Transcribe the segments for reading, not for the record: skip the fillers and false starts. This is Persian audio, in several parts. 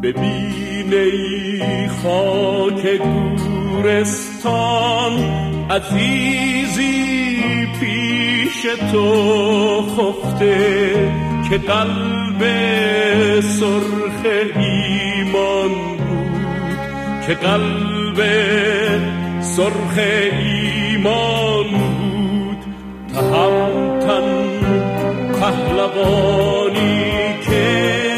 ببین ای خاک گورستان، عزیزی پیش تو خفته که قلب سرخ ایمان بود، که قلب سرخ ایمان بود. تهمتن پهلوانی که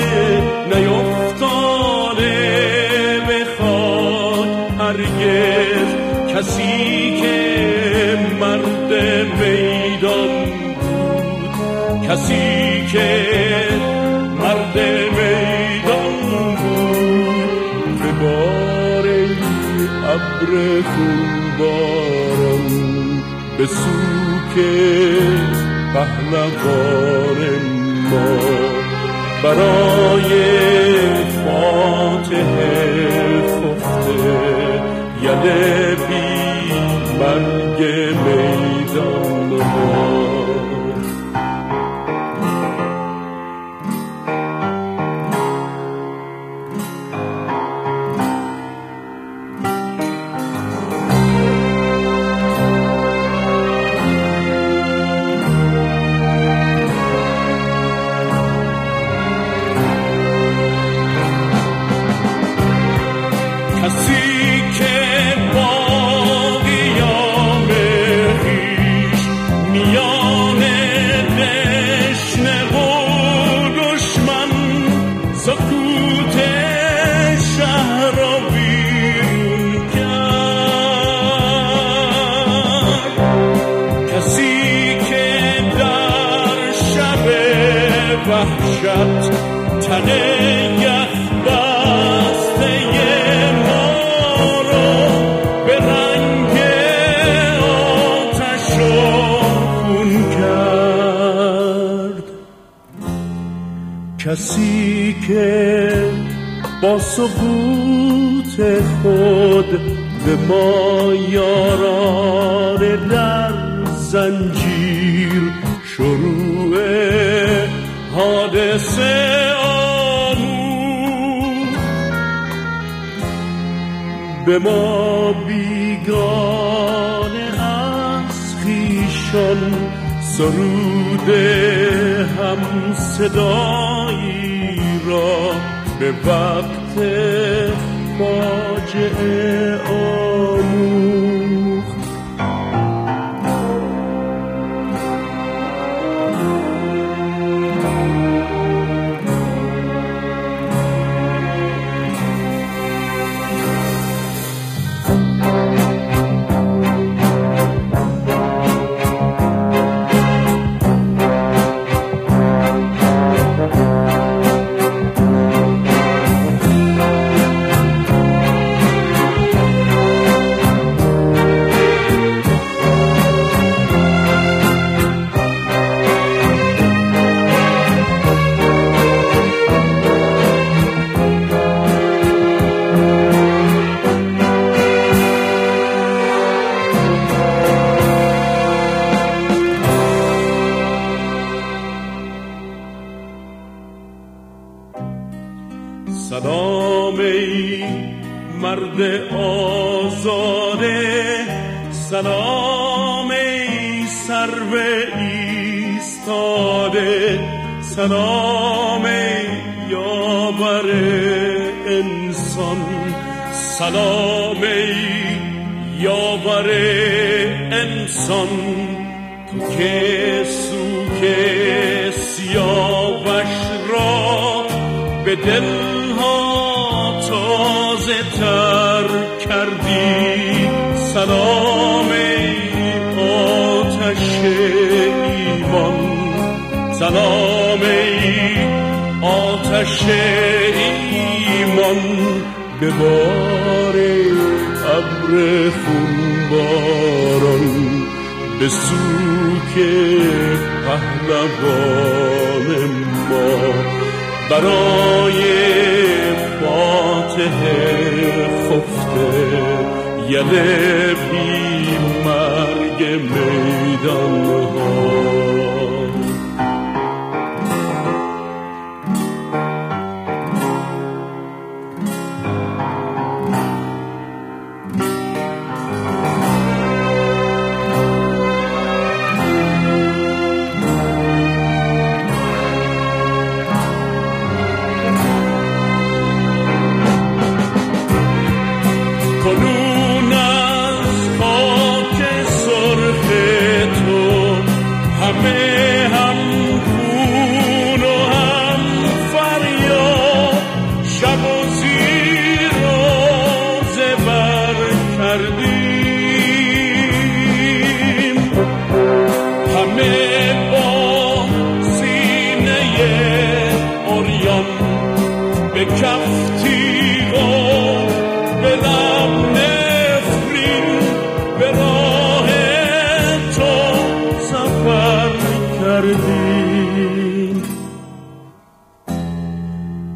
نیفتاده به خاک هرگز، کسی که مرد میدان بود، کسی که مرد میدان بود. به بار ابر خونباران به سوک پهلوان ما، برای فاتح خفته یله بی مرگ میدان ما. تنه یخ بسته ما را به رنگ آتش و خون کرد. کسی که با سقوط خود به ما یاران در زنجیر شروع حادثه آمود، به ما بیگانه از خویشان سرود هم صدایی را به وقت فاجعه آموخت. سلام ای مرد آزاده، سلام ای سرو ایستاده، سلام ای یاور انسان، سلام ای یاور انسان. تو که سوک سیاوش را به دلها تازه تر کردی، سلام ای آتش ایمان، سلام ای آتش ایمان. به بار ابر خونباران به سوک پهلوان ما، برای فاتح خفته یله بی مرگ میدان ها.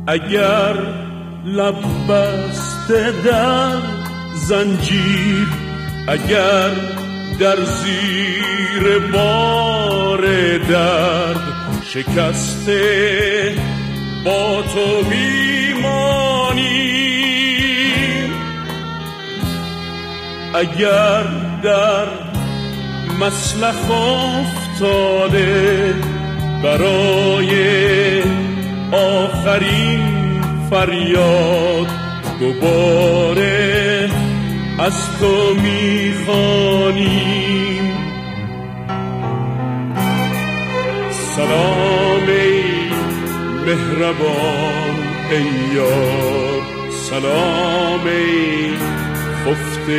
اگر لب بسته در زنجیر، اگر در زیر بار درد شکسته با تو میمانیم، اگر در مسلخ افتاده برای آخرین فریاد دوباره از تو میخوانیم. سلام ای مهربان ای یار، سلام ای خفته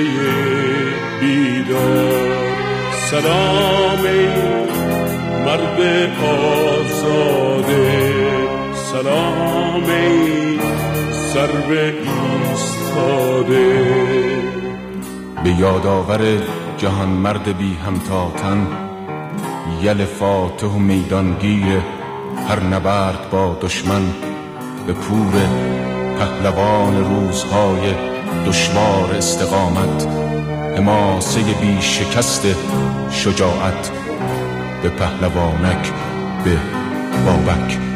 بیدار، سلام ای مرد آزاده، سلام ای سرو ایستاده. به یادآور جهان مرد بی همتاتن، یل فاتح و میدانگیر هر نبرد با دشمن، به پور پهلوان روزهای دشوار استقامت، حماسه بی شکست شجاعت، به پهلوانک به بابک.